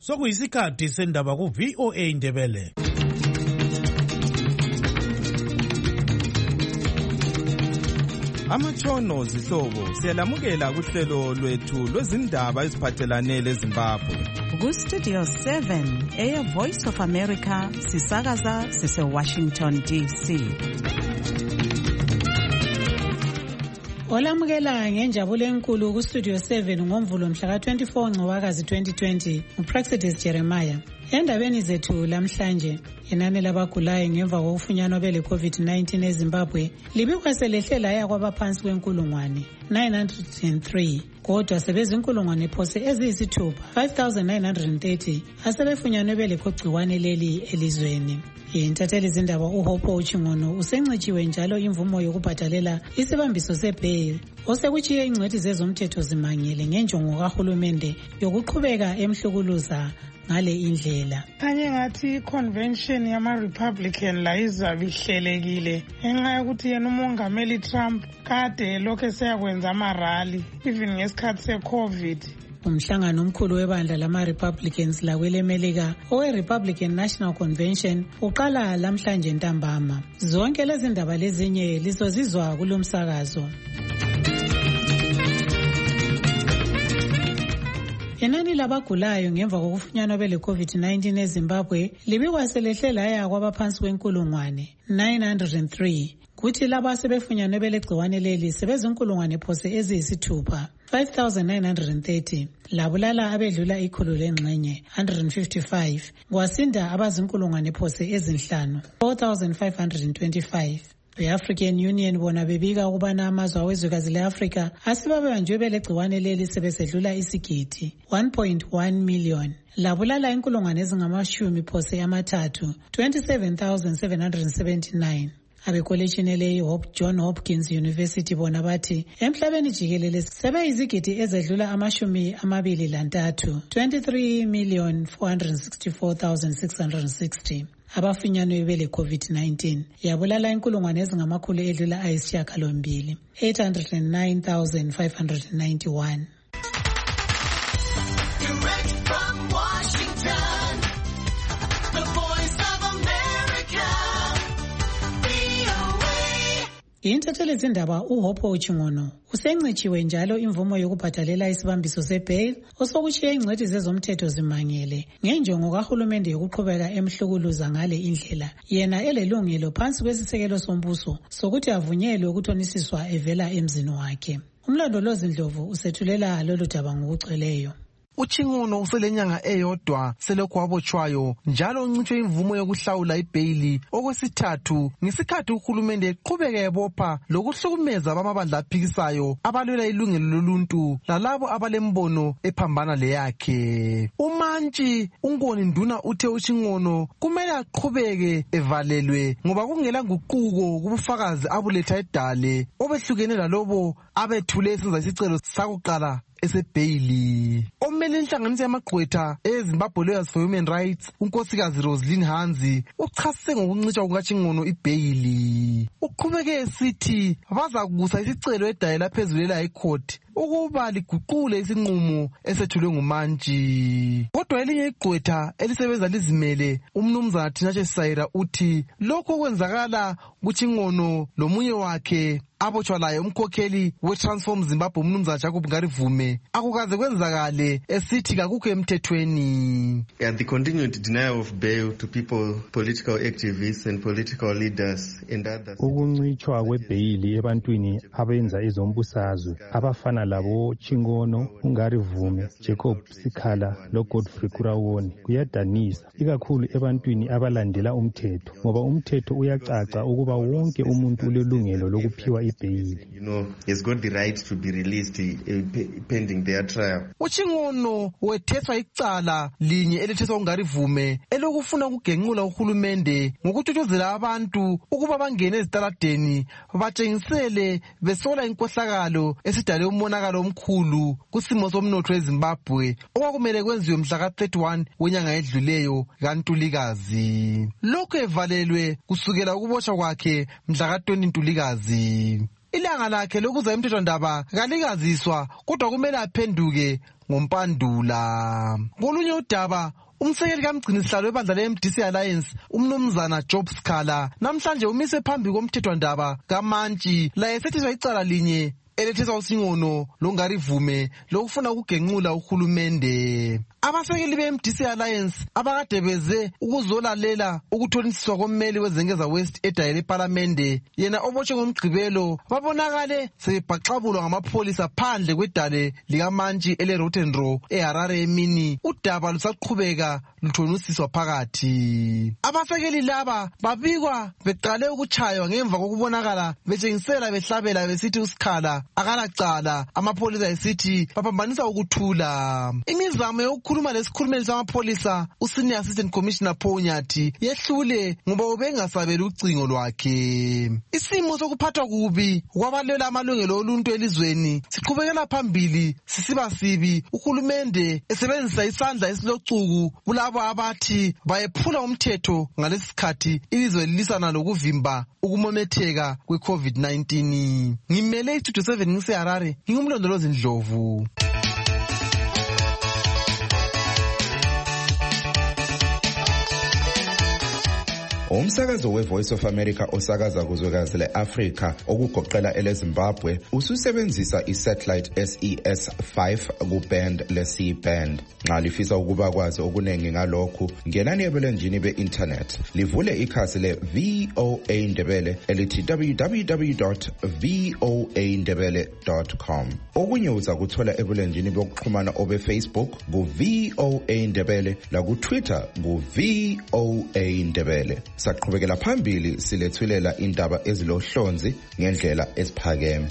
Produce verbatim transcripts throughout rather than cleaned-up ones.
Sokuyisikhathi sendaba ku V O A Indebele. Amatshono zihlobo siyalamukela kuhlelo lwethu lwezindaba eziphathelane leZimbabwe. Ku Studio seven, Air Voice of America, sisakaza sise Washington D C. Olamukela ngenjabulo enkulu ku Studio seven ngomvulo mhla ka twenty-four Ncwakazi twenty twenty, uPraxidis Jeremiah. Endabeni zethu lamhlanje, inani labagulayo ngemva kokufunyanwa bele COVID nineteen eZimbabwe libikwa selehle laya kwabaphansi kwenkulungwane nine hundred three, kodwa sebezinkulungwane phose eziyisithupha five thousand nine hundred thirty asebefunyanwe bele gciwane leli elizweni. Intatheli zindaba uHopho Uchingono usencitshiwe njalo imvumo yokubhadalela isibambiso sebail osekutshiye ingcwethi zezomthetho zimangele ngenjongo kahulumende yokuqhubeka emhlukuluza ngale indlela. Kanye ngathi convention yama Republican la izabe ihlelekile ngenxa yokuthi yena umongameli Trump kade lokho seyakwenza ama rally even ngesikhathi se-COVID. Umhlangano omkhulu webandla lama-Republicans lakwelemelika owe-Republican National Convention uqala lamhlanje ntambama. Zonke lezi ndaba lezinye lizozizwa kulo msakazo. Inani labagulayo ngemva kokufunyanwa bele COVID nineteen eZimbabwe libikwa selehle laya kwabaphansi kwenkulungwane nine hundred three. Kuthi laba sebefunyanwe bele gciwane leli sebezinkulungwane phose eziyisithupha five thousand nine hundred thirty, labulala abedlula ikhulu lengxenye one hundred fifty-five, kwasinda abazinkulungwane phose ezinhlanu four thousand five hundred twenty-five. The-African Union bona bebika ukubana amazwe awezwekazi le-Afrika asibabanjwe bele gciwane leli sebesedlula isigidi one point one million, labulala inkulungwane ezingamashumi phose amathathu twenty-seven thousand seven hundred seventy-nine. Abekolejini le John Hopkins University bona bathi emhlabeni jikelele sebeyizigidi ezedlula amashumi amabili lantathu twenty-three million four hundred sixty-four thousand six hundred sixty abafunyanwe bele COVID nineteen, yabulala inkulungwane ezingamakhulu edlula ayisishiyagalombili eight hundred nine thousand five hundred ninety-one. Direct from Washington, the Voice of America. Intatheli zindaba uHopho Uchingono usencitshiwe njalo imvumo yokubhadalela isibambiso sebail osokutshiye ingcwethi zezomthetho zimangele ngenjongo kahulumende yokuqhubeka emhlukuluza ngale indlela yena elelungelo phansi kwesisekelo sombuso sokuthi avunyelwe ukuthonisiswa evela emzini wakhe. Umlondolozi Ndlovu usethulela lolu daba ngokugcweleyo. Uchingono uselenyanga eyodwa selokhu wabotshwayo njalo uncitshwe imvumo yokuhlawula ibhaili okwesithathu ngesikhathi uhulumende eqhubeka ebopha lokuhlukumeza abamabandla aphikisayo abalwela ilungelo loluntu lalabo abalembono ephambana leyakhe. Umantshi uNkoni Nduna uthe Uchingono kumele aqhubeke evalelwe ngoba kungela nguquko kubufakazi abuletha edale obehlukene lalobo abethule isenza isicelo sakuqala esebhaili. Omele inhlanganiso yamagqwetha eZimbabwe Lawyers for Human Rights unkosikazi Roslyn Hanzi uchasise ngokuncitshwa kukaChingono ibhaili. Uqhubeke esithi bazakusa isicelo edayela phezulu la ecourt ukuba liguqule isinqumo esethulwe ngumantshi. Kodwa elinye igqwetha elisebenza lizimele umnumzana Tinashe Sayira uthi lokho kwenzakala kuChingono lomunye wakhe abotshwa laye umkhokheli we-Transform Zimbabwe umnumzana Jacob Ngarivume akukaze kwenzakale esithi kakukho emthethweni. And the continued denial of bail to people, political activists and political leaders and others. Ukuncitshwa kwebhaili ebantwini abenza ezombusazwe abafana labo Chingono, uNgarivume, Jacob Sikhala lo Godfrey Kurawoni kuyadanisa ikakhulu ebantwini abalandela umthetho ngoba umthetho uyacaca ukuba wonke umuntu ulelungelo lokuphiwa ibhaili. You know, he's got the right to be released uh, pending their trial. Uchingono wetheswa icala linye eletheswa uNgarivume elokufuna ukugenqula uhulumende ngokuthuthuzela abantu ukuba bangene ezitaladeni batshengisele besola inkohlakalo esidale umonakalo omkhulu kusimo somnotho eZimbabwe okwakumele kwenziwe mhla ka thirty-one wenyanga edluleyo kaNtulikazi. Lokho evalelwe kusukela ukubotshwa kwakhe mhla ka twenty Ntulikazi. ilanga lakhe lokuza emthethwandaba kalikaziswa kodwa kumele aphenduke ngompandula. Kolunye udaba, umsekeli kamgcinisihlalo webandla le-M D C Alliance umnumzana Job Sikhala namhlanje umise phambi komthethwandaba kaMantshi la esetheswa icala linye eletheswa usingono longarivume lokufuna ukugenqula uhulumende. Abasekeli be-M D C Alliance abakade beze ukuzolalela ukuthonisiswa kommeli weZengeza West edayele eParliamente yena obotshwe ngomgqibelo babonakale sebebhaxabulwa ngamapholisa phandle kwedale likaMantshi ele-Rottenrow eHarare emini. Udaba lusaqhubeka luthonisiswa phakathi. Abasekeli laba babikwa beqale ukutshaywa ngemva kokubonakala betshengisela behlabela besithi uSikhala akalacala, amapholisa esithi baphambanisa ukuthula. Imizamo yokukhuluma lesikhulumeli samapholisa uSenior Assistant Commissioner Paul Nyathi yehlule ngoba ubengasabeli ucingo lwakhe. Isimo sokuphathwa kubi kwabalwela amalungelo oluntu elizweni siqhubekela phambili sisiba sibi, uhulumende esebenzisa isandla esilocuku kulabo abathi bayephula umthetho ngalesi sikhathi ilizwe lilisana lokuvimba ukumemetheka kwe-COVID nineteen. Ngimele istudio seven ngiseHarare, ngingumlondolozi Ndlovu. Umsakazo we-Voice of America osakaza kuzwekazi le-Afrika okugoqela ele-Zimbabwe ususebenzisa i-satellite S E S five ku-band le-C band. Nxa lifisa ukuba kwazi okunengi ngalokhu, ngenani ebulenjini be-internet livule ikhasi le-V O A Ndebele elithi w w w dot voa ndebele dot com. Okunye uzakuthola ebulenjini bokuxhumana obe-Facebook ku-V O A Ndebele laku-Twitter ku-V O A Ndebele. Saqhubekela phambili silethulela indaba ezilohlonzi ngendlela esiphakeme.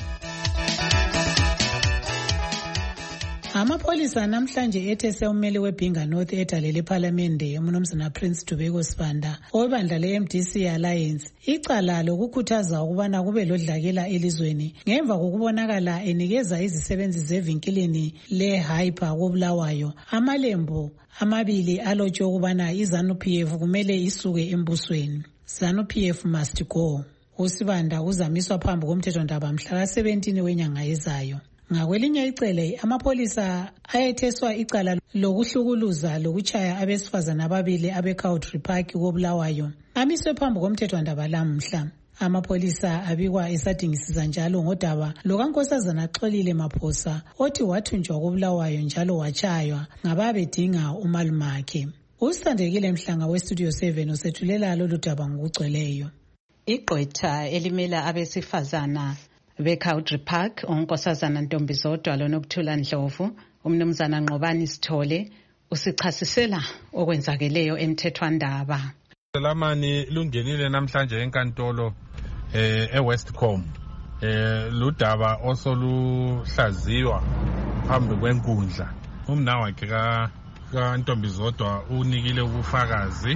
Amapholisa namhlanje ethese ummeli weBhinga North edale leParliamente umnumzana Prince Dubeko Sibanda owebandla le-M D C Alliance icala lokukhuthaza ukubana kube lodlakela elizweni ngemva kokubonakala enikeza izisebenzi zevinkilini le-Hyper koBulawayo amalembu amabili alotshwe ukubana iZANU-P F kumele isuke embusweni. ZANU-P F must go. USibanda uzamiswa phambi komthethwandaba mhla ka-seventeen wenyanga ezayo. Ngakwelinye icele amapholisa ayetheswa icala lokuhlukuluza lokutshaya abesifazana ababili abe-Cowdrey Park koBulawayo amiswe phambi komthethwandaba lamhla. Amapholisa abikwa esadingisisa njalo ngodaba lokaNkosazana Xolile Maphosa othi wathunjwa koBulawayo njalo watshaywa ngababedinga umalumakhe. Usithandekile Mhlanga weStudio seven usethulela lolu daba ngokugcweleyo. Igqwetha elimela abesifazana beCowdrey Park uNkosazana Ntombizodwa loNokuthula Ndlovu umnumzana Nqobani Sithole usichasisela okwenzakeleyo emthethwandaba. Lamani lungenile namhlanje enkantolo eh eWestcom eh ludaba osoluhlaziwa phambi kwenkundla. Umna wakhe ka kaNtombizodwa unikile ubufakazi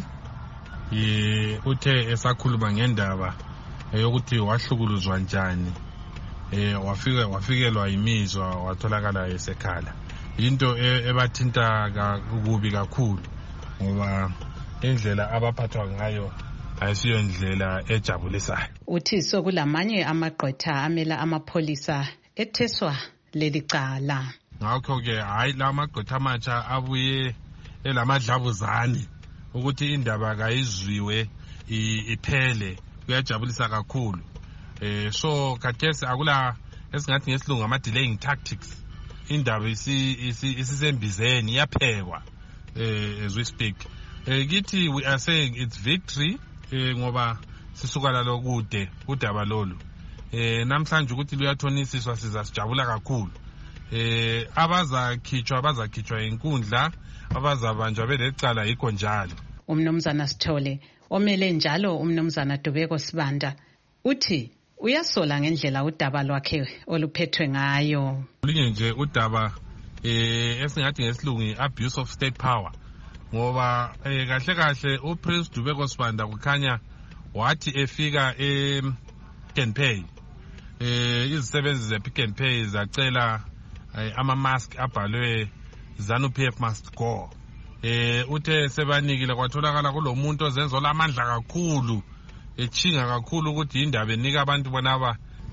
eh uthe esakhuluma ngendaba yokuthi wahlukuluzwa njani eh wafika wafikelwa imizwa watholakala esekhala. Into ebathinta kubi kakhulu ngoba indlela abaphathwa ngayo ayisiyo indlela ejabulisayo. Uthi sokulamanye amagqwetha amela amapholisa etheswa leli cala. Ngakho ke hayi lamagqwetha amatsha abuye elamadlabuzane ukuthi indaba kayizwiwe iphele kuyajabulisa kakhulu. Eh so kathesi akula esingathi ngesilungu ama delaying tactics. Indaba isi isisembizeni yaphekwa eh as we speak. Eh kithi we are saying it's victory eh ngoba sisuka la lokude udaba lolu. Eh namhlanje ukuthi luyathonisiswa sizasijabula kakhulu. Eh abazakhitshwa abazakhitshwa inkundla abazabanjwa belecala yikho njalo. Umnumzana Sithole omele njalo umnumzana Dubeko Sibanda uthi uyasola ngendlela udaba lwakhe oluphethwe ngayo. Linye nje udaba eh esingathi ngesilungu abuse of state power ngoba eh kahle kahle uPrince Dubeko Sibanda kukhanya wathi efika e Pick n Pay eh izisebenzi ze Pick n Pay zacela ama mask abhalwe ZANU-P F must go. Eh uthe sebanikile kwatholakala kulomuntu ozenzo lamandla kakhulu echinga kakhulu ukuthi indaba enika abantu bonaba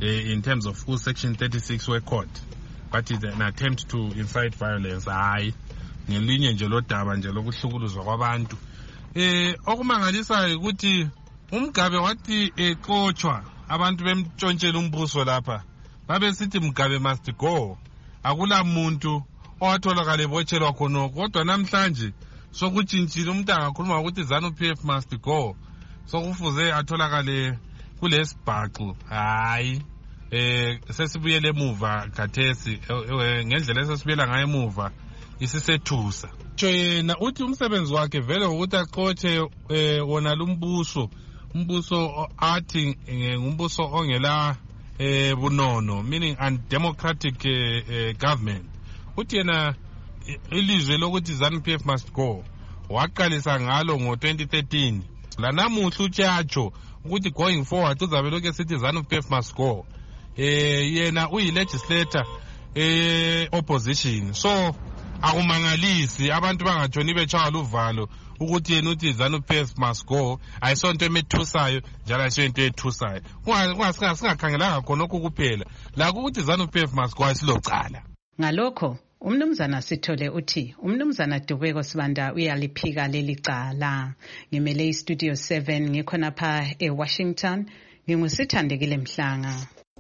uh, in terms of full section thirty-six we-court, but it's an attempt to incite violence. Hayi ngelinye nje lodaba nje lokuhlukuluzwa kwabantu. Eh okumangalisayo ukuthi uMgabe wathi exochwa abantu bemtshontshela umbuso lapha. Babe sithi Mugabe must go. Akula muntu owatholakala ebotshelwa khona kodwa namhlanje sokutshintshile umuntu angakhuluma ukuthi ZANU-P F must go. Sokufuze atholakale kulesibhaxu. Hayi eh sesibuyele emuva khathesi ngendlela esesibuyela ngayo emuva isisethusa. Yena uthi umsebenzi wakhe vele ukuthi aqotshe wona lumbuso umbuso athi ngumbuso ongela eh bunono, meaning undemocratic eh, eh, government. Uthi yena ilizwe lokuthi ZANU-P F must go waqalisa ngalo ngo twenty thirteen. La namuhla utshatsho ukuthi going forward uzabe lokho sithi ZANU-P F must go. Eh yena uyi legislator eh opposition, so akumangalisi abantu bangatshoni betshaya luvalo ukuthi yena uthi ZANU-P F must go ayisonto emethusayo njalo ayisonto ethusayo. Kungasingakhangelanga khona lokhu kuphela la ukuthi ZANU-P F must go asilocala. Ngalokho umnumzana Sithole uthi umnumzana Dubeko Sibanda uyaliphika leli cala. Ngimele iStudio seven ngikhona pha eWashington, ngingusithandekile Mhlanga.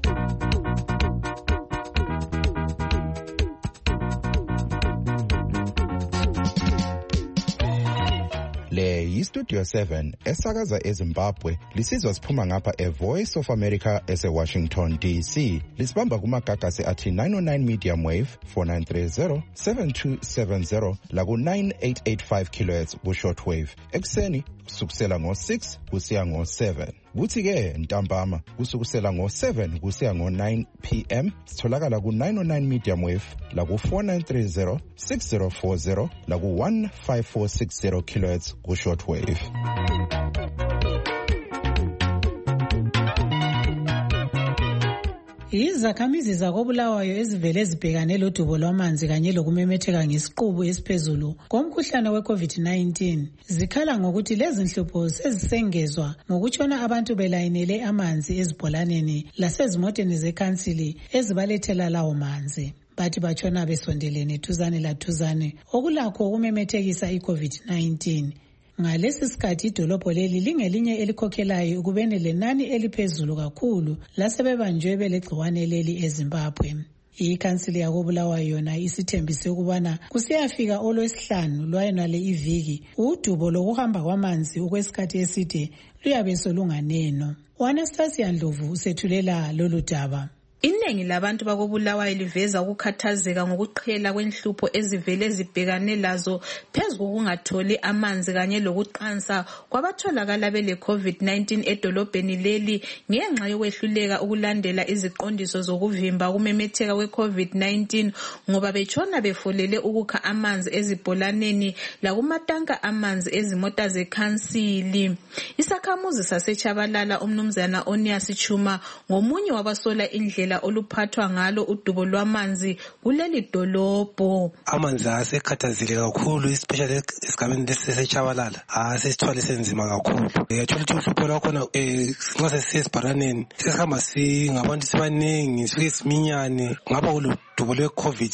Le yiStudio seven esakaza eZimbabwe lisizwa siphuma ngapha eVoice of America eseWashington D C. Lisibamba kumagagasi athi nine oh nine medium wave four nine three zero seven two seven zero laku nine eight eight five kilohertz ku shortwave. Ekseni kusukusela ngo six kusiya ngo seven. Kuthi ke ntambama kusukusela ngo seven kusiya ngo nine p m sitholakala ku nine oh nine medium wave la ku four nine three zero six zero four zero la ku one five four six zero kilohertz ku shortwave. Izakhamizi zakobulawayo ezivele zibhekane lodubo lwamanzi kanye lokumemetheka ngesiqubu esiphezulu komkhuhlane we-COVID nineteen zikhala ngokuthi lezi nhlupho sezisengezwa ngokutshona abantu belayinele amanzi ezibholaneni lasezimoteni zekhansili ezibalethela lawo manzi. Bathi batshona besondelene thuzane lathuzane okulakho ukumemethekisa i-COVID nineteen. Ngalesi sikhathi idolobho leli lingelinye elikhokhelayo ukubene lenani eliphezulu kakhulu lasebebanjwe belegciwane leli eZimbabwe. Ikhansili yakobulawayo yona isithembise ukubana kusiyafika olwesihlanu lwayonale iviki udubo lokuhamba kwamanzi okwesikhathi eside luyabe solunganeno. Anastasia Ndlovu usethulela lolu daba. Iningi labantu bakobulawayo liveza ukukhathazeka ngokuqhela kwenhlupho ezivele zibhekane lazo phezu kokungatholi amanzi kanye lokuqansa kwabatholakala bele COVID nineteen edolobheni leli ngenxa yokwehluleka ukulandela iziqondiso zokuvimba ukumemetheka we-COVID nineteen ngoba betshona befolele ukukha amanzi ezibholaneni lakumatanka amanzi ezimota zekhansili. Isakhamuzi saseChabalala umnumzana Onias Chuma ngomunye wabasola indlela oluphathwa ngalo udubo lwamanzi kuleli dolobho. Amanzi asekhathazile kakhulu especially esigabeni leseChabalala asesithwale senzima kakhulu. Yathola ukuthi uhlupho lwakhona nxa sesibharaneni sesihamba singabantu sibaningi sifike siminyane ngapha kulodubo lwe-COVID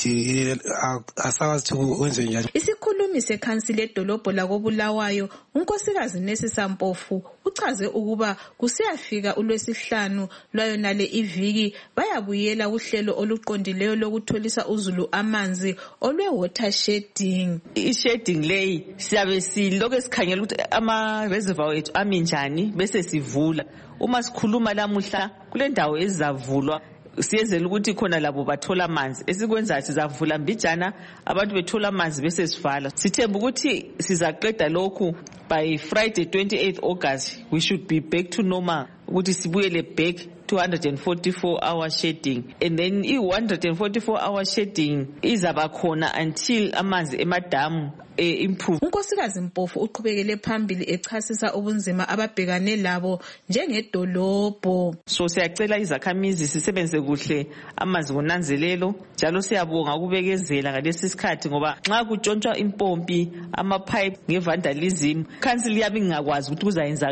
asakazi ukuthi wenziwe njani. Isikhulumi sekhansili edolobho lakobulawayo unkosikazi Nesi Sampofu uchaze ukuba kusiyafika ulwesihlanu lwayonale iviki bayabuyela uhlelo oluqondileyo lokutholisa uzulu amanzi olwe water shedding. I-shedding leyi siyabe silokho sikhangela ukuthi ama reservoir ethu ami njani bese sivula. Uma sikhuluma lamuhla kule ndawo ezavulwa siyezela ukuthi khona labo bathola amanzi. Esikwenza sizavula mbijana abantu bethola amanzi bese sivala. Sithemba ukuthi sizaqeda lokhu by Friday twenty-eighth August we should be back to normal ukuthi sibuyele back two hundred forty-four hour shedding, and then i one hundred forty-four hour shedding izaba khona until amanzi emadamu e improve. Unkosikazi Mpofu uqhubekele phambili echasisa ubunzima ababhekane labo njengedolobho. So siyacela izakhamizi sisebenze kuhle amanzi ngonanzelelo njalo siyabonga ukubekezela ngalesi sikhathi ngoba nxa kutshontshwa impompi ama pipe ngevandalism council yabe ingakwazi ukuthi kuzayenzakala.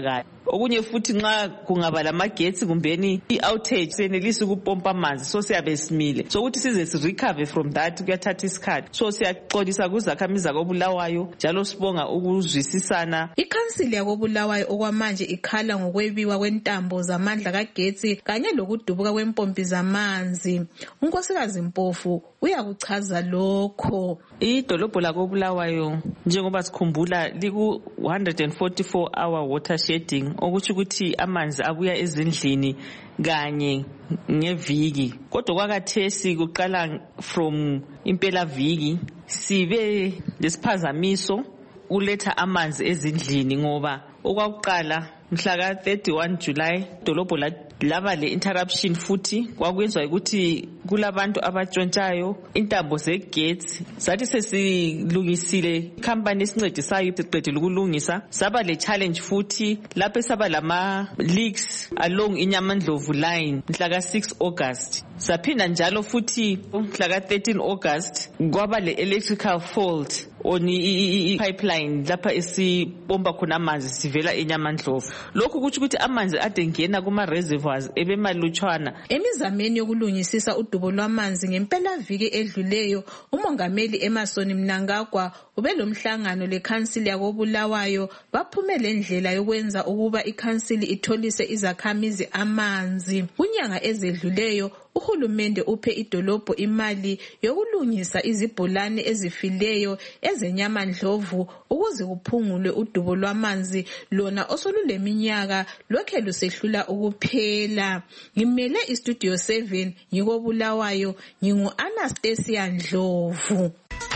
okunye futhi nxa kungaba lamagetsi kumbeni i-outage senelisa ukupompa amanzi so siyabe simile so ukuthi size si-recover from that kuyathatha isikhathi so siyaxolisa kuzakhamizi zakobulawayo njalo sibonga ukuzwisisana. Ikhansili yakobulawayo okwamanje ikhala ngokwebiwa kwentambo zamandla kagetsi kanye lokudubuka kwempompi zamanzi. Unkosikazi Mpofu uyakuchaza lokho. Idolobho lakobulawayo njengoba sikhumbula liku one hundred forty-four hour water shedding okuthi ukuthi amanzi abuya ezindlini kanye ngeviki kodwa kwakathesi kuqala from impela viki sibe lesiphazamiso uletha amanzi ezindlini ngoba okwakuqala mhla ka thirty-one July dolobho laba le interruption futhi kwakwenziwa ukuthi kulabantu abatshontshayo intambo zegetsi sathi sesilungisile company esincedisayo siqedile ukulungisa saba le challenge futhi lapho saba lama leaks along iNyamandlovu line mhla ka six August saphinda njalo futhi mhla ka thirteen August kwaba le electrical fault on i-pipeline lapha esipompa khona amanzi sivela eNyamandlovu lokhu kuthi ukuthi amanzi ade ngena kuma reservoirs ebemalutshwana. Emizameni yokulungisisa udubo lwamanzi ngempela viki edluleyo umongameli Emerson Mnangagwa ubelomhlangano lekhansili yakobulawayo baphumele indlela yokwenza ukuba ikhansili itholise izakhamizi amanzi. Kunyanga ezedluleyo uhulumende uphe idolobho imali yokulungisa izibholane ezifileyo ezeNyamandlovu ukuze kuphungulwe udubo lwamanzi lona osoluleminyaka lokhe lusehlula ukuphela. Ngimele istudio seven ngikobulawayo ngingu Anastasia Ndlovu.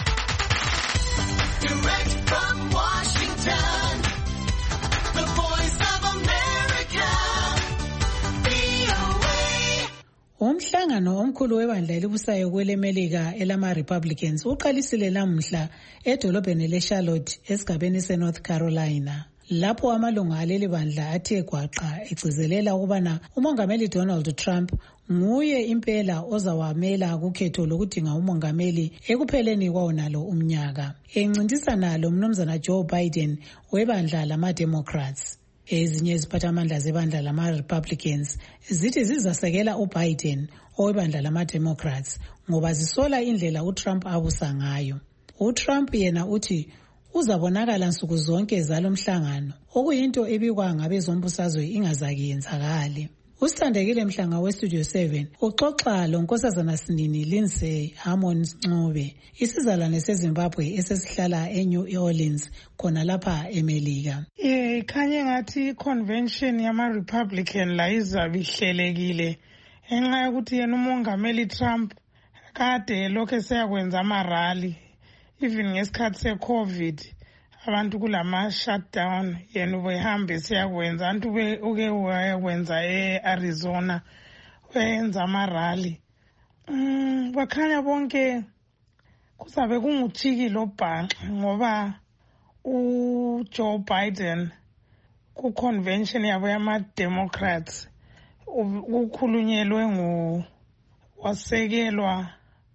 Direct from Washington, the voice of America, V O A. Umhlangano omkhulu webandla elibusayo kwelemelika elama-Republicans uqalisile lamuhla edolobheni le-Charlotte esigabeni se-North Carolina. Lapho amalunga aleli bandla athe gwaqa egcizelela ukubana umongameli Donald Trump nguye impela ozawamela kukhetho lokudinga umongameli ekupheleni kwawonalo umnyaka. Encintisana lo mnumzana Joe Biden webandla lama-Democrats. Ezinye iziphathamandla zebandla lama-Republicans zithi zizasekela uBiden owebandla lama-Democrats ngoba zisola indlela uTrump abusa ngayo. uTrump yena uthi uzabonakala nsuku zonke zalomhlangano okuyinto ebikwa ngabezombusazwe ingazakiyenzakali. Usithandekile Mhlanga westudio seven uxoxa lonkosazana Sinini Lindsay Harmon Ncube isizalwane seZimbabwe esesihlala eNew Orleans khona lapha eMelika. Eh khanye ngathi convention yama-Republican la izabe ihlelekile enxa yokuthi yena umongameli Trump kade lokho seyakwenza ama-rally even ngesikhathi se-COVID abantu kulama shutdown yena ubehambe siyakwenza antu uke wakwenza e-Arizona wenza ama-rally mm bakhanya bonke kuzabe kunguthiki lobhanqa ngoba uJoe Biden ku convention yabo yama-Democrats ukukhulunyelwe ngo wasekelwa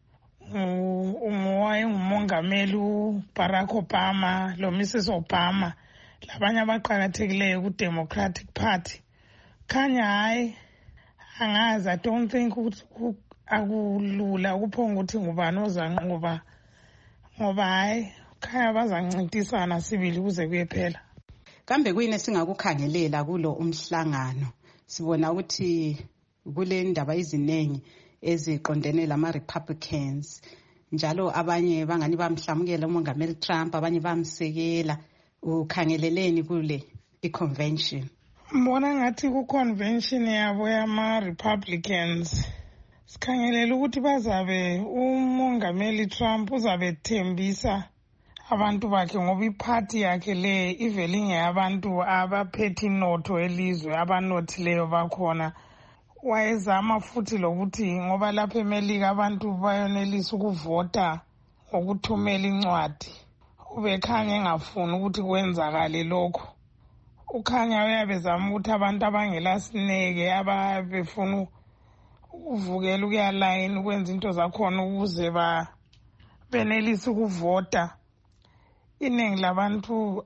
ngumongameli uBarack Obama lo Missus Obama labanye abaqhakathekileyo ku-Democratic Party. Khanya hayi angazi I don't think ukuthi akulula ukuphonga ukuthi ngubani ozanqoba ngoba hayi khaya bazancintisana sibili kuze kuyephela. Kambe kuyini singakukhangelela kulo umhlangano? Sibona ukuthi kule ndaba izinengi eziqondene lama-Republicans njalo abanye bangani bamhlamukela umongameli Trump abanye bamsekela. Ukhangeleleni kule i-convention? Mbona ngathi ku-convention yabo yama-Republicans sikhangelela ukuthi bazabe umongameli Trump uzabe thembisa abantu bakhe ngoba iphathi yakhe le ivele ingeyabantu abaphethe inotho elizwe abanothileyo bakhona. Wayezama futhi lokuthi ngoba lapha eMelika abantu bayonelisa ukuvota ngokuthumela incwadi ubekhanya engafuni ukuthi kwenzakale lokho. Ukhanya uyabezama ukuthi abantu abangelasineke ababefuna ukuvukela ukuya line ukwenza into zakhona ukuze ba benelisa ukuvota. Iningi labantu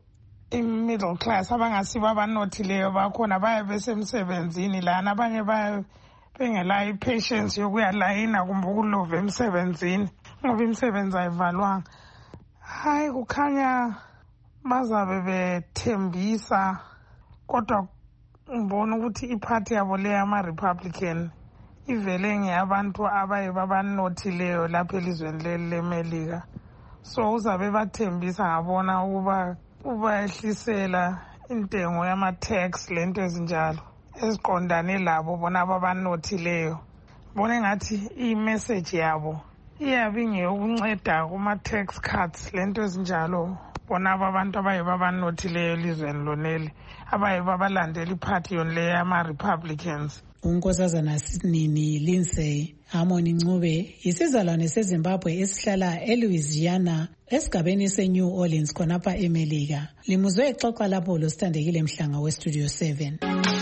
i-middle class abangasibo abanothileyo bakhona baye besemsebenzini lana abanye baye bengelayo i-patience yokuyalayina kumbe ukulova emsebenzini ngoba imisebenzi ayivalwanga. Hayi kukhanya bazabe bethembisa kodwa ngibona ukuthi iphathi yabo le yama-Republican ivele ngeyabantu abaye babanothileyo lapha elizweni leli leMelika. So uzabe bathembisa ngabona ukuba ubayehlisela intengo yama-tax lento ezinjalo eziqondane labo bona ababanothileyo. Bona engathi i-message yabo iyabe ingeyokunceda kuma-tax cuts lento ezinjalo bona abantu abaye babanothileyo elizweni loneli abaye babalandela iphathi yonle yama-Republicans. unkosazana Sinini Lindsay Harmony Ncube isizalwane seZimbabwe esihlala eLouisiana esigabeni seNew Orleans khonapha eMelika. Limuzwe exoxa lapho loSithandekile Mhlanga weStudio seven.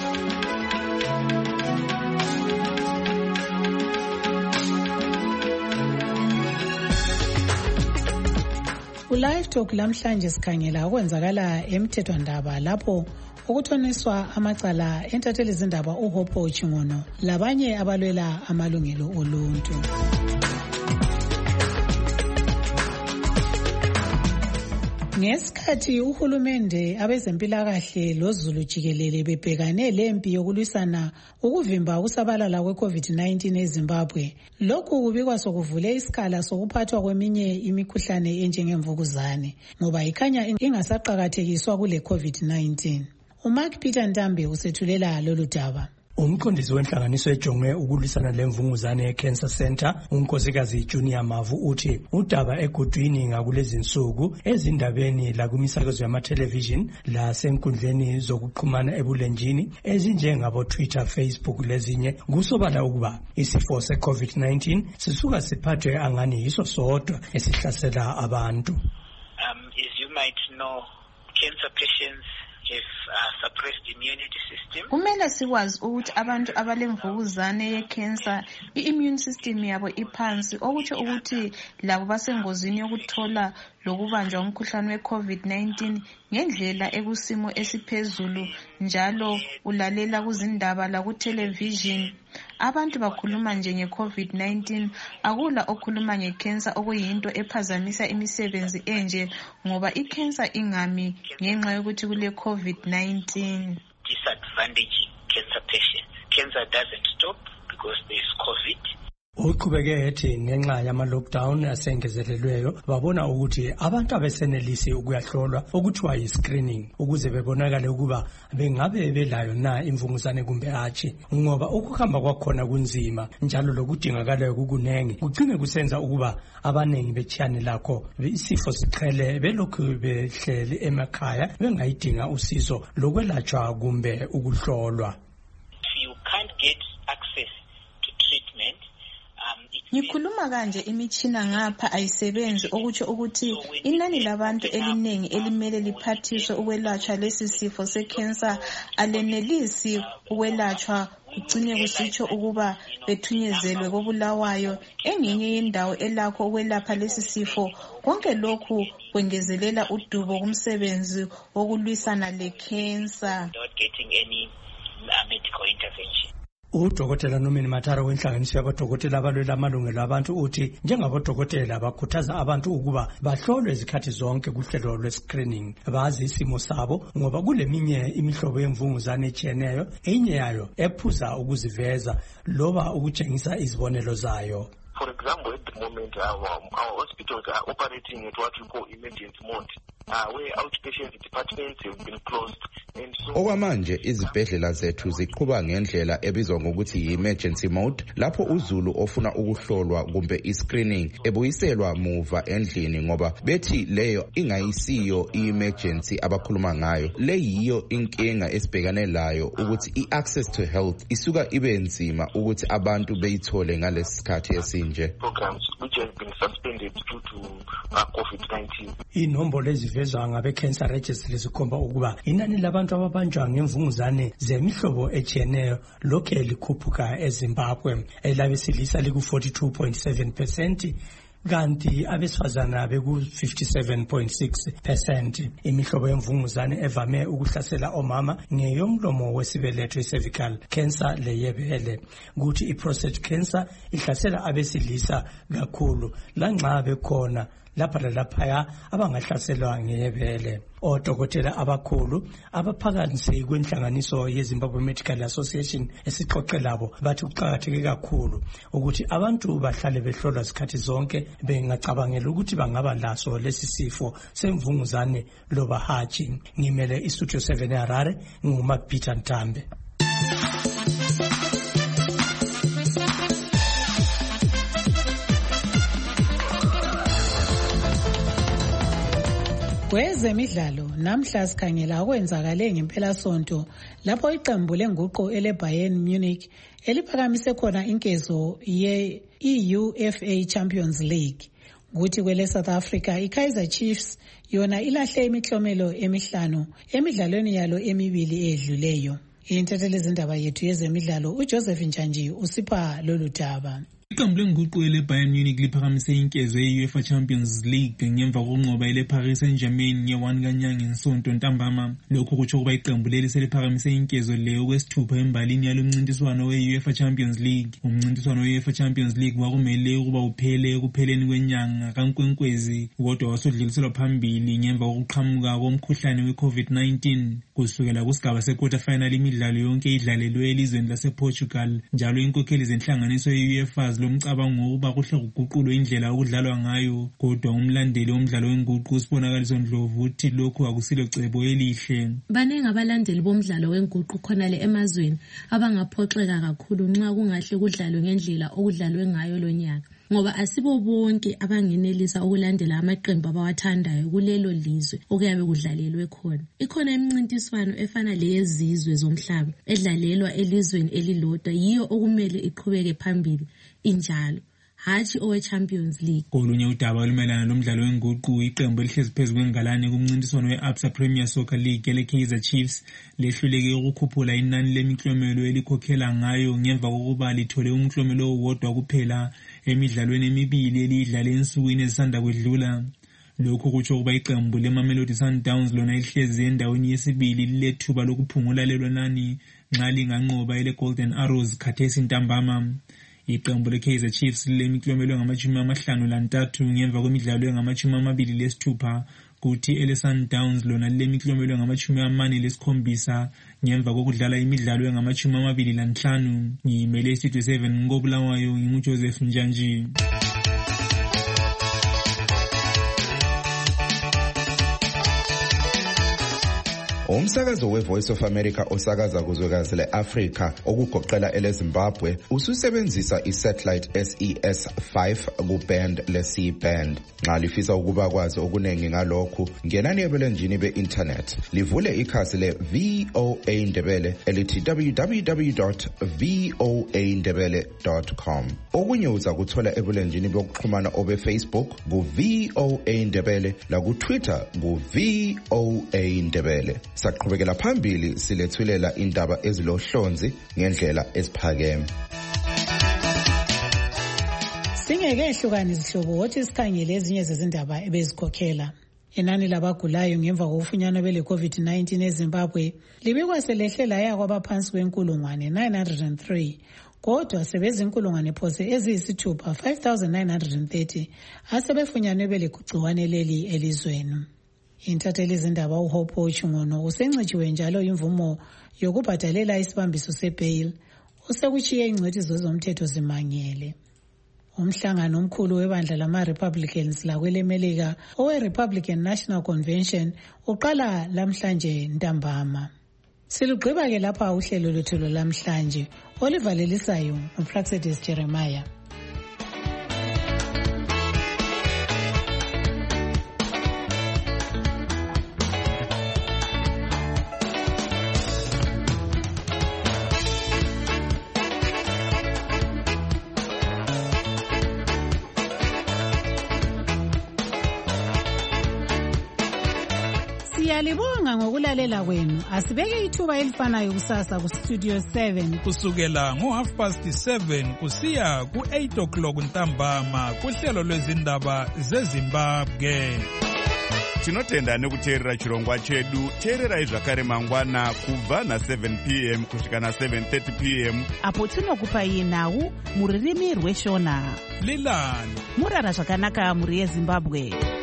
Live Talk lamhlanje sikhangela okwenzakala eMthethwandaba lapho ukuthoniswa amacala entatheli izindaba uHopho Chingono labanye abalwela amalungelo oluntu. Ngesikhathi uhulumende abezempilakahle loZulu jikelele bebhekane lempi yokulwisana ukuvimba ukusabalala kwe-COVID nineteen eZimbabwe, lokhu kubikwa sokuvule isikhala sokuphathwa kweminye imikhuhlane enjengemvukuzane ngoba ikhanya ingasaqakathekiswa kule COVID nineteen. uMark Peter Ntambe usethulela lolu daba. Umqondisi wenhlanganiso ejonge ukulwisana lemvunguzane eCancer Center, unkosikazi Junior Mavu uthi udaba egudwini ngakulezi insuku ezindabeni la kumisakazo yama-television la senkundleni zokuxhumana ebulenjini ezinjengabo Twitter, Facebook lezinye kusobala ukuba isifo se-COVID nineteen sisuka siphathwe angani yiso sodwa esihlasela abantu. Um, as you might know, cancer patients have uh, suppressed immunity system. Kumele sikwazi ukuthi abantu abalemvukuzane ye-cancer i-immune system yabo iphansi, okutsho ukuthi labo basengozini yokuthola lokubanjwa umkhuhlane we-COVID nineteen ngendlela ekusimo esiphezulu. Njalo ulalela kuzindaba la ku-television abantu bakhuluma nje nge-COVID nineteen, akula okhuluma nge-cancer okuyinto ephazamisa imisebenzi enje ngoba i-cancer ingami ngenxa yokuthi kule COVID nineteen. Disadvantaging cancer patients. Cancer doesn't stop because there is COVID. Uqhubeke ethi ngenxa yama-lockdown asengezelelweyo babona ukuthi abantu abesenelisi ukuyahlolwa okuthiwa yi-screening ukuze bebonakale ukuba bengabe belayo na imvunguzane kumbe hatshi, ngoba ukuhamba kwakhona kunzima njalo lokudingakalayo kukunengi kugcine kusenza ukuba abanengi betshiyane lakho isifo siqhele belokhu behleli emakhaya bengayidinga usizo lokwelatshwa kumbe ukuhlolwa. You can't get access to treatment. Ngikhuluma kanje imitshina ngapha ayisebenzi, okutsho ukuthi inani labantu eliningi elimele liphathiswe ukwelatshwa lesi sifo se-cancer alenelisi ukwelatshwa, kugcine kusitsho ukuba bethunyezelwe kobulawayo engenye yendawo elakho ukwelapha lesi sifo. Konke lokhu kwengezelela udubo kumsebenzi wokulwisana le-cancer. Not getting any uh, medical intervention. Udokotela Nomini Matara wenhlanganiso yabodokotela abalwela amalungelo abantu uthi njengabodokotela bakhuthaza abantu ukuba bahlolwe izikhathi zonke kuhlelo lwe-screening, bazi isimo sabo ngoba kuleminye imihlobo yemvunguzane etshiyeneyo, enye yayo ephuza ukuziveza loba ukutshengisa izibonelo zayo. For example, at the moment, our, our hospitals are operating at what we call emergency mode, uh, where outpatient departments have been closed. And so okwamanje izibhedlela zethu ziqhuba ngendlela ebizwa ngokuthi yi-emergency mode, lapho uzulu ofuna ukuhlolwa kumbe i-screening ebuyiselwa muva endlini ngoba bethi leyo ingayisiyo i-emergency abakhuluma ngayo. Le yiyo inkinga esibhekane layo ukuthi i-access to health isuka ibe nzima ukuthi abantu beyithole ngalesi sikhathi esinje. Programs which have been suspended due to uh, COVID nineteen. Inombolo ezivezwa ngabe-cancer registry zikhomba ukuba inani labantu ababanjwa ngemvunguzane zemihlobo etshiyeneyo lokhe likhuphuka eZimbabwe, elabesilisa liku forty-two point seven percent kanti abesifazana beku fifty-seven point six percent. Imihlobo yemvunguzane evame ukuhlasela omama ngeyomlomo wesibeletho cervical cancer leyebele, kuthi i-prostate cancer ihlasela abesilisa kakhulu lanxa bekhona lapha lalaphaya abangahlaselwa ngeyebele. Odokotela abakhulu abaphakamise kwenhlanganiso yeZimbabwe Medical Association esixoxe labo bathi kuqakatheke kakhulu ukuthi abantu bahlale behlolwa izikhathi zonke bengacabangela ukuthi bangaba laso lesi sifo semvunguzane loba hatshi. Ngimele iStudio seven eHarare, ngumapita Ntambe. Kwezemidlalo namhla sikhangela okwenzakale ngempela sonto lapho iqembu lenguqu eleBayern Munich eliphakamise khona inkezo ye-E U F A Champions League. Kuthi kwele South Africa iKaizer Chiefs yona ilahle imiklomelo emihlanu emidlalweni yalo emibili edluleyo. Intatheli zindaba yethu yezemidlalo uJoseph Njanji usipha lolu daba. Iqembu lenguqu eleBayern Munich liphakamise inkezo ye-UEFA Champions League ngemva kokunqoba eleParis Saint-Germain nge-one kaNyanga ngesonto ntambama. Lokhu kutsho ukuba iqembu leli seliphakamise inkezo le okwesithupha embalini yalo mncintiswano we-UEFA Champions League. Umncintiswano we-UEFA Champions League wakumele ukuba uphele ekupheleni kwenyanga kaNkwenkwezi, kodwa wasudluliselwa phambili ngemva kokuqhamuka komkhuhlane we-COVID nineteen. Kusukela kusigaba se-quarter final imidlalo yonke idlalelwe elizweni lasePortugal, njalo inkokheli zenhlanganiso ye-UEFA lomcabango ukuba kuhle kuguqulwe indlela okudlalwa ngayo, kodwa umlandeli womdlalo wenguqu usibonakaliso Ndlovu uthi lokhu akusilo cebo elihle. Baningi abalandeli bomdlalo wenguqu khona le emazweni abangaphoxeka kakhulu nxa kungahle kudlalwe ngendlela okudlalwe ngayo lo nyaka, ngoba asibo bonke abangenelisa ukulandela amaqembu abawathandayo kulelo lizwe okuyabe kudlalelwe khona. Ikhona imincintiswano efana leyezizwe zomhlaba edlalelwa elizweni elilodwa, yiyo okumele iqhubeke phambili injalo, hatshi owe Champions League. Kolunye udaba olumelana lomdlalo wenguqu, iqembu elihlezi phezu kwengalane kumncintiswano we-Absa Premier Soccer League eleKaizer Chiefs lehluleke ukukhuphula inani lemiklomelo elikhokhela ngayo ngemva kokuba lithole umklomelo owodwa kuphela emidlalweni emibili elidlale ensukwini ezisanda kwedlula. Lokhu kutsho ukuba iqembu leMamelodi Sundowns lona lihlezi endaweni yesibili lilethuba lokuphungula lelo nani nxa linganqoba ele Golden Arrows khathesi ntambama. Iqembu leKaizer Chiefs lemiklomelo ngamachumi amahlanu lantathu ngemva kwemidlalo engamachumi amabili lesithupha, kuthi ele Sundowns lona lemiklomelo ngamachumi amane lesikhombisa ngemva kokudlala imidlalo engamachumi amabili lanhlanu. Ngimele iStudio seven ngobulawayo nginguJoseph Njanji. Umsakazo weVoice of America osakaza kuzwekazi leAfrika okugoqela eleZimbabwe ususebenzisa isatellite S E S five kuband le-C band. Nxa lifisa ukuba kwazi okunengi ngalokhu, ngenani ebulenjini be-internet livule ikhasi le-V O A Ndebele elithi w w w dot v o a ndebele dot com. Okunye uza kuthola ebulenjini bokuxhumana obe-Facebook ku-V O A Ndebele laku-Twitter ku-V O A Ndebele. Saqhubekela phambili silethulela indaba ezilohlonzi ngendlela eziphakeme. Singeke ehlukani izihlobo wothi sikhangele ezinye zezindaba ebezikhokhela. Inani labagulayo ngemva kokufunyanwa bele COVID nineteen eZimbabwe libikwa selehle laya kwabaphansi kwenkulungwane nine hundred three, kodwa sebezinkulungwane phose eziyisithupha five thousand nine hundred thirty asebefunyanwe bele gciwane leli elizweni. Intatheli izindaba uHope Ochungono usencitshiwe njalo imvumo yokubhadalela isibambiso sebail osekuchiye ingcwethi zomthetho zimangele. Umhlangano omkhulu webandla lama-Republicans lakwelemelika owe-Republican National Convention uqala lamhlanje ntambama. Silugqiba ke lapha uhlelo lwethu lamhlanje olivalelisayo uPraxedis Jeremiah. Siyalibonga ngokulalela kwenu. Asibeke ithuba elifanayo kusasa ku Studio seven. Kusukela ngo half past seven kusiya ku eight o'clock ntambama kuhlelo lwezindaba zeZimbabwe. Tinotenda nekuteerera chirongwa chedu. Teererai zvakare mangwana kubva na seven p m kusvika na seven thirty p m apo tinokupai nhau mururimi rweshona. Lilani murara zvakanaka muri yeZimbabwe.